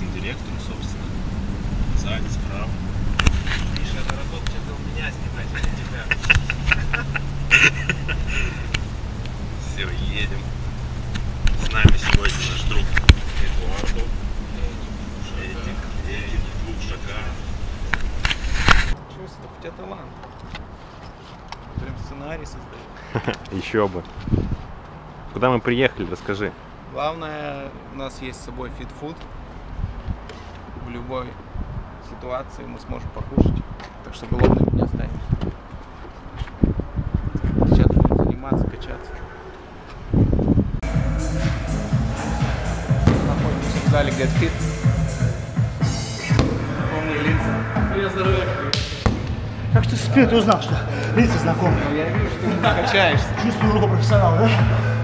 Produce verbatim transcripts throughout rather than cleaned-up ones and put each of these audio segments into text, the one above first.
директору, собственно. Сзади, справа. Миша, это родок, что-то у меня снимать, а не тебя. Все, едем. С нами сегодня наш друг Эдуардо. Эдик, Эдик, двух шагах. Чувствую, у тебя талант. Прям сценарий создаешь. Еще бы. Куда мы приехали, расскажи. Главное, у нас есть с собой фитфуд. В любой ситуации мы сможем покушать. Так что голодным не останемся. Сейчас будем заниматься, качаться. Находимся в зале Get Fit. Помни лица. Привет, здоровья. Как ты спит, ты узнал, что лица знакомые? Я вижу, что ты качаешься. Чувствую руку профессионала, да?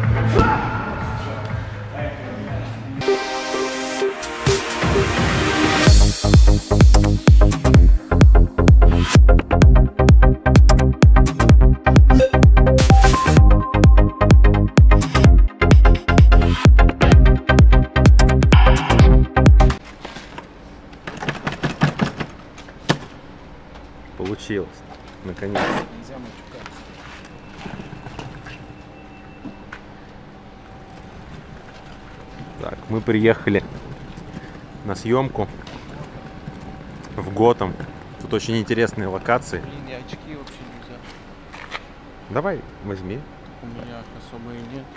Получилось. Наконец. Нельзя матюкаться. Так, мы приехали на съемку в Готэм. Тут очень интересные локации. Блин, я очки вообще нельзя. Давай, возьми. У меня особо и нет.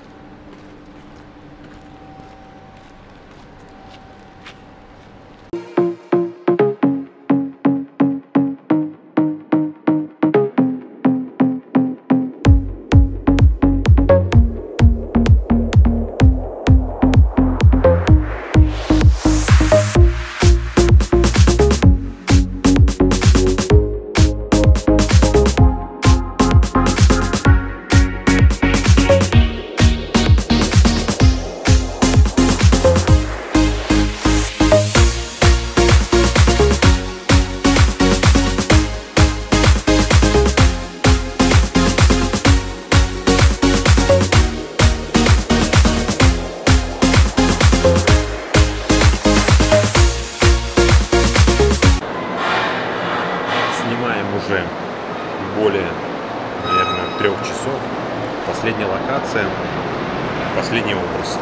Уже более, наверное, трех часов. Последняя локация, последний образ.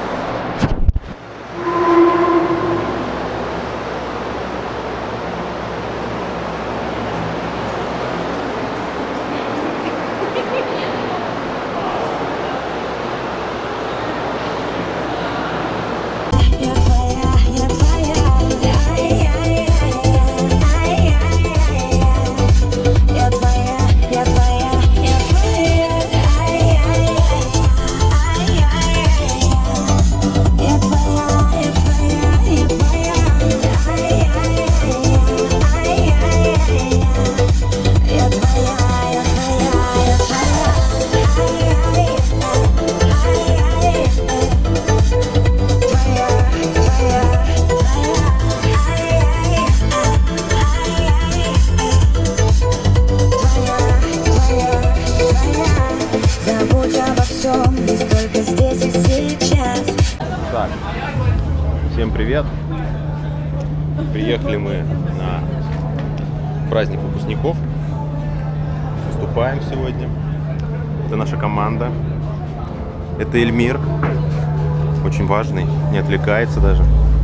Так, всем привет! Приехали мы на праздник выпускников. Выступаем сегодня. Это наша команда. Это Эльмир. Очень важный, не отвлекается даже.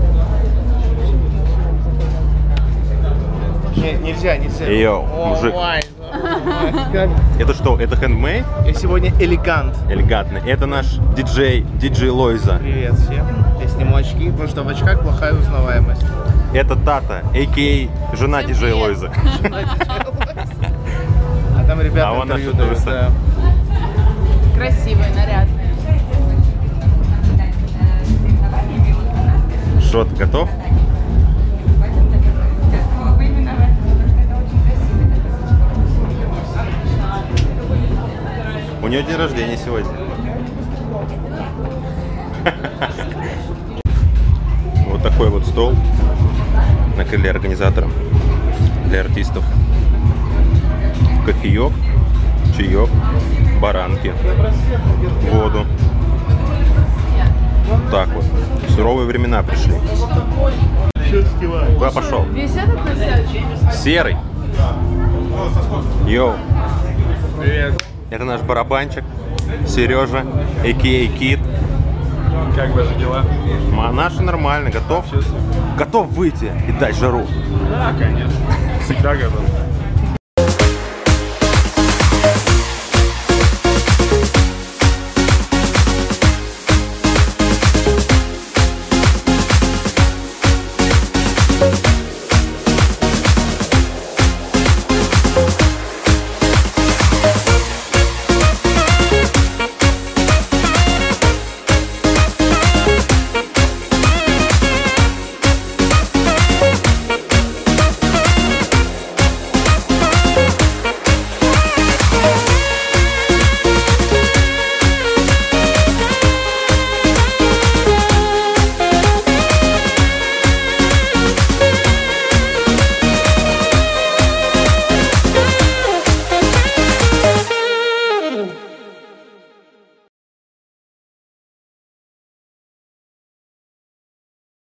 Не, нельзя, нельзя. Йоу, мужик. Это что? Это хендмейд? Я сегодня элегант. Элегантный. Это наш диджей, диджей Лойза. Привет всем. Я сниму очки, потому что в очках плохая узнаваемость. Это Тата, а.к.а. жена диджей Лойза. А там ребята А вон интервью наша дают, Дуса. да. Красивые, нарядные. Что, ты готов? У нее день рождения сегодня. Вот такой вот стол накрыли организатором для артистов. Кофеек, чаек, баранки, воду. Так вот. Суровые времена пришли. Куда пошел? Весь этот носят? Серый. Йоу. Привет. Это наш барабанчик. Сережа, а ка а. Кит. Как ваши дела? А наши нормально. Готов? Готов выйти и дать жару. Да, конечно. Всегда готов.